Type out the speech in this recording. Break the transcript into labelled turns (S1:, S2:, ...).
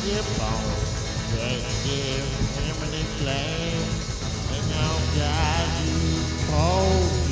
S1: skip on. That give him in his lane. And now God you hold